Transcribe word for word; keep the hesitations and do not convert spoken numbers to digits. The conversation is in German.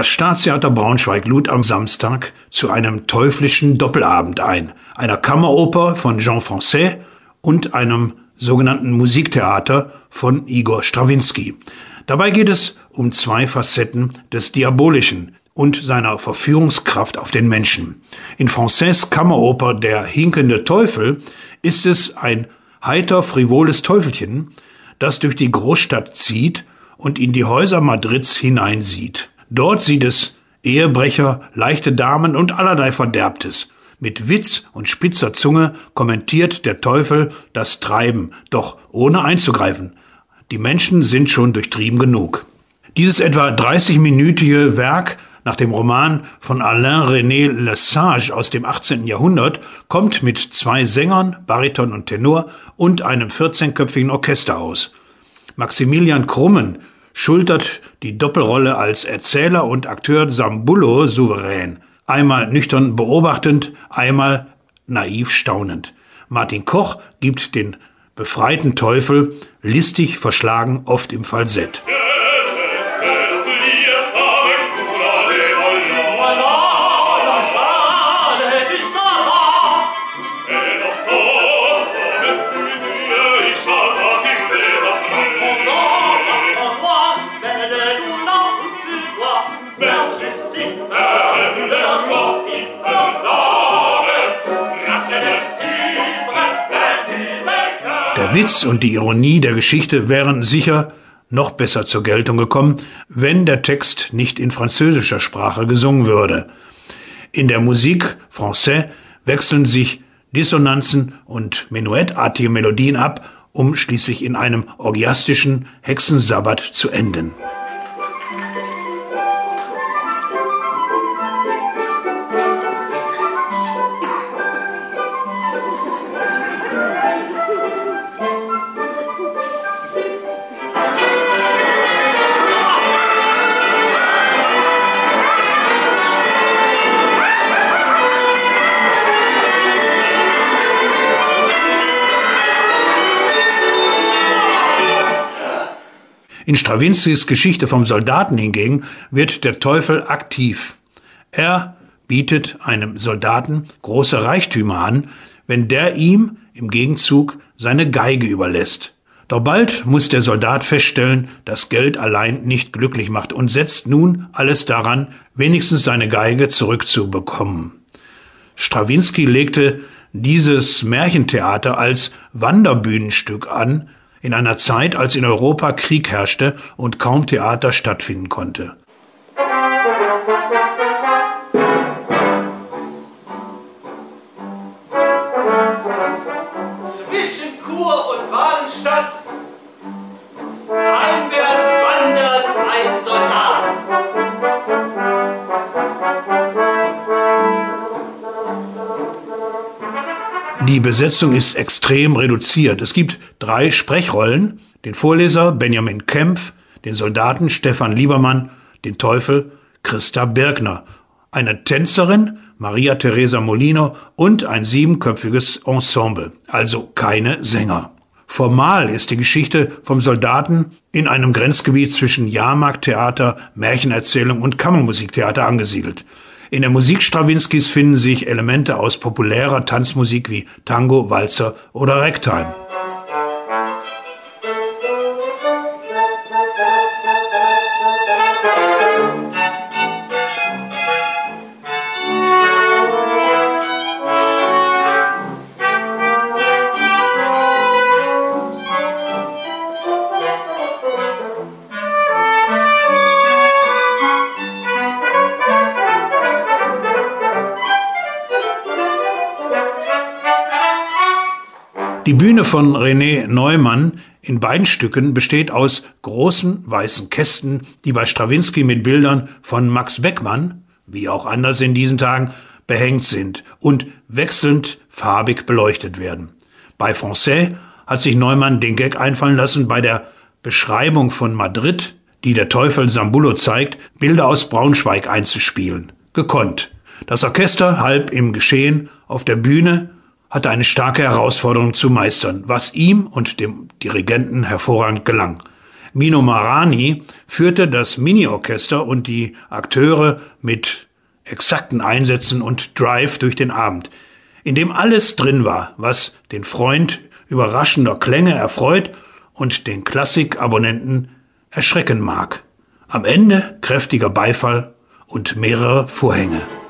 Das Staatstheater Braunschweig lud am Samstag zu einem teuflischen Doppelabend ein, einer Kammeroper von Jean Francaix und einem sogenannten Musiktheater von Igor Strawinski. Dabei geht es um zwei Facetten des Diabolischen und seiner Verführungskraft auf den Menschen. In Francaix' Kammeroper Der hinkende Teufel ist es ein heiter, frivoles Teufelchen, das durch die Großstadt zieht und in die Häuser Madrids hineinsieht. Dort sieht es Ehebrecher, leichte Damen und allerlei Verderbtes. Mit Witz und spitzer Zunge kommentiert der Teufel das Treiben, doch ohne einzugreifen. Die Menschen sind schon durchtrieben genug. Dieses etwa dreißigminütige Werk nach dem Roman von Alain-René Le Sage aus dem achtzehnten Jahrhundert kommt mit zwei Sängern, Bariton und Tenor, und einem vierzehnköpfigen Orchester aus. Maximilian Krummen schultert die Doppelrolle als Erzähler und Akteur Sambullo souverän, einmal nüchtern beobachtend, einmal naiv staunend. Martin Koch gibt den befreiten Teufel listig verschlagen, oft im Falsett. Der Witz und die Ironie der Geschichte wären sicher noch besser zur Geltung gekommen, wenn der Text nicht in französischer Sprache gesungen würde. In der Musik Francaix wechseln sich Dissonanzen und menuettartige Melodien ab, um schließlich in einem orgiastischen Hexensabbat zu enden. In Strawinskys Geschichte vom Soldaten hingegen wird der Teufel aktiv. Er bietet einem Soldaten große Reichtümer an, wenn der ihm im Gegenzug seine Geige überlässt. Doch bald muss der Soldat feststellen, dass Geld allein nicht glücklich macht und setzt nun alles daran, wenigstens seine Geige zurückzubekommen. Strawinsky legte dieses Märchentheater als Wanderbühnenstück an, in einer Zeit, als in Europa Krieg herrschte und kaum Theater stattfinden konnte. Zwischen Chur und Walenstadt heimwärts wandert ein Soldat. Die Besetzung ist extrem reduziert. Es gibt drei Sprechrollen, den Vorleser Benjamin Kempf, den Soldaten Stefan Liebermann, den Teufel Christa Birkner, eine Tänzerin Maria Teresa Molino und ein siebenköpfiges Ensemble, also keine Sänger. Formal ist die Geschichte vom Soldaten in einem Grenzgebiet zwischen Jahrmarkttheater, Märchenerzählung und Kammermusiktheater angesiedelt. In der Musik Strawinskys finden sich Elemente aus populärer Tanzmusik wie Tango, Walzer oder Ragtime. Die Bühne von René Neumann in beiden Stücken besteht aus großen weißen Kästen, die bei Strawinsky mit Bildern von Max Beckmann, wie auch anders in diesen Tagen, behängt sind und wechselnd farbig beleuchtet werden. Bei Francaix hat sich Neumann den Gag einfallen lassen, bei der Beschreibung von Madrid, die der Teufel Sambullo zeigt, Bilder aus Braunschweig einzuspielen. Gekonnt. Das Orchester, halb im Geschehen, auf der Bühne, hatte eine starke Herausforderung zu meistern, was ihm und dem Dirigenten hervorragend gelang. Mino Marani führte das Mini-Orchester und die Akteure mit exakten Einsätzen und Drive durch den Abend, in dem alles drin war, was den Freund überraschender Klänge erfreut und den Klassikabonnenten erschrecken mag. Am Ende kräftiger Beifall und mehrere Vorhänge.